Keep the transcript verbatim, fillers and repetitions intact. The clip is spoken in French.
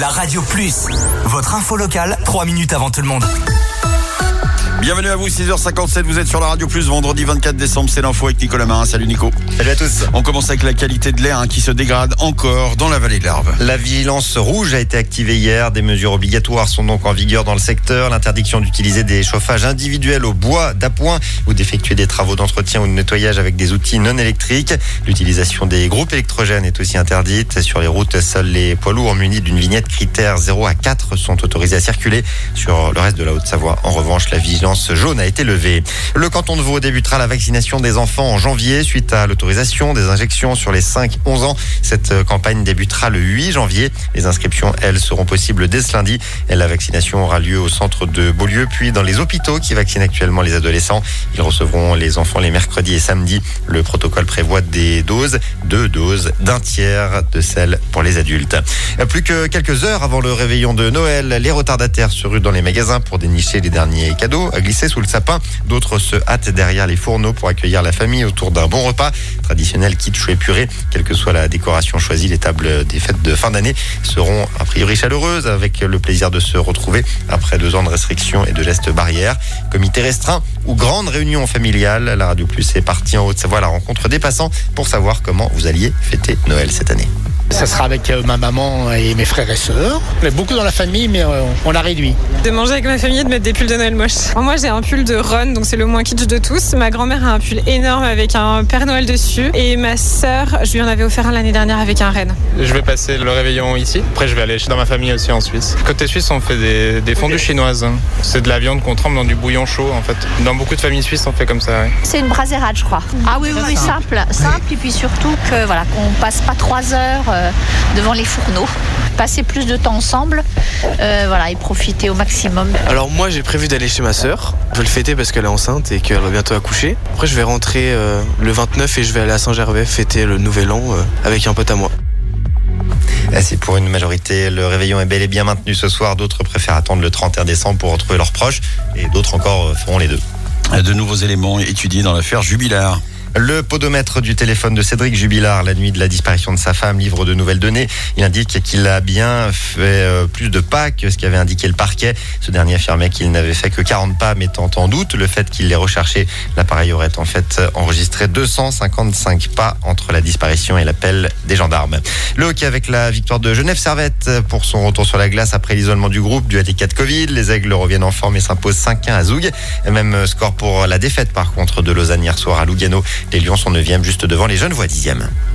la Radio Plus. Votre info locale, trois minutes avant tout le monde. Bienvenue à vous, six heures cinquante-sept, vous êtes sur la Radio Plus, vendredi vingt-quatre décembre, c'est l'info avec Nicolas Marin. Salut Nico. Salut à tous. On commence avec la qualité de l'air hein, qui se dégrade encore dans la vallée de l'Arve. La vigilance rouge a été activée hier. Des mesures obligatoires sont donc en vigueur dans le secteur. L'interdiction d'utiliser des chauffages individuels au bois, d'appoint ou d'effectuer des travaux d'entretien ou de nettoyage avec des outils non électriques. L'utilisation des groupes électrogènes est aussi interdite. Sur les routes, seuls les poids lourds munis d'une vignette critère zéro à quatre sont autorisés à circuler. Sur le reste de la Haute-Savoie, en revanche, la vigilance jaune a été levée. Le canton de Vaud débutera la vaccination des enfants en janvier suite à l'autorisation des injections sur les cinq à onze ans. Cette campagne débutera le huit janvier. Les inscriptions, elles, seront possibles dès ce lundi. Et la vaccination aura lieu au centre de Beaulieu, puis dans les hôpitaux qui vaccinent actuellement les adolescents. Ils recevront les enfants les mercredis et samedis. Le protocole prévoit des doses, deux doses d'un tiers de celles pour les adultes. Plus que quelques heures avant le réveillon de Noël, les retardataires se ruent dans les magasins pour dénicher les derniers cadeaux à glisser sous le sapin. D'autres se hâtent derrière les fourneaux pour accueillir la famille autour d'un bon repas. Traditionnel kitsch ou épuré, quelle que soit la décoration choisie, les tables des fêtes de fin d'année seront a priori chaleureuses avec le plaisir de se retrouver après deux ans de restrictions et de gestes barrières. Comité restreint ou grande réunion familiale, la Radio Plus est partie en Haute-Savoie à la rencontre des passants pour savoir comment vous alliez fêter Noël cette année. Ça sera avec ma maman et mes frères et sœurs. On est beaucoup dans la famille, mais on a réduit. De manger avec ma famille et de mettre des pulls de Noël moches. Moi, j'ai un pull de Ron, donc c'est le moins kitsch de tous. Ma grand-mère a un pull énorme avec un Père Noël dessus. Et ma sœur, je lui en avais offert un l'année dernière avec un renne. Je vais passer le réveillon ici. Après, je vais aller dans ma famille aussi en Suisse. Côté suisse, on fait des, des fondues chinoises. C'est de la viande qu'on trempe dans du bouillon chaud, en fait. Dans beaucoup de familles suisses, on fait comme ça. Ouais. C'est une brasérade, je crois. Ah oui, oui, oui, simple. Simple, et puis surtout que, voilà, qu'on passe pas trois heures euh, devant les fourneaux. Passer plus de temps ensemble, euh, voilà, et profiter au maximum. Alors moi j'ai prévu d'aller chez ma sœur. Je vais le fêter parce qu'elle est enceinte et qu'elle va bientôt accoucher. Après je vais rentrer euh, le vingt-neuf et je vais aller à Saint-Gervais fêter le nouvel an euh, avec un pote à moi. C'est pour une majorité. Le réveillon est bel et bien maintenu ce soir. D'autres préfèrent attendre le trente et un décembre pour retrouver leurs proches et d'autres encore feront les deux. De nouveaux éléments étudiés dans l'affaire Jubilard. Le podomètre du téléphone de Cédric Jubilard, la nuit de la disparition de sa femme, livre de nouvelles données. Il indique qu'il a bien fait plus de pas que ce qu'avait indiqué le parquet. Ce dernier affirmait qu'il n'avait fait que quarante pas, mettant en doute le fait qu'il les recherchait. L'appareil aurait en fait enregistré deux cent cinquante-cinq pas entre la disparition et l'appel des gendarmes. Le hockey avec la victoire de Genève Servette pour son retour sur la glace après l'isolement du groupe dû à des cas de Covid. Les Aigles reviennent en forme et s'imposent cinq un à Zoug. Même score pour la défaite par contre de Lausanne hier soir à Lugano. Les Lions sont neuvième juste devant les Genevois dixième.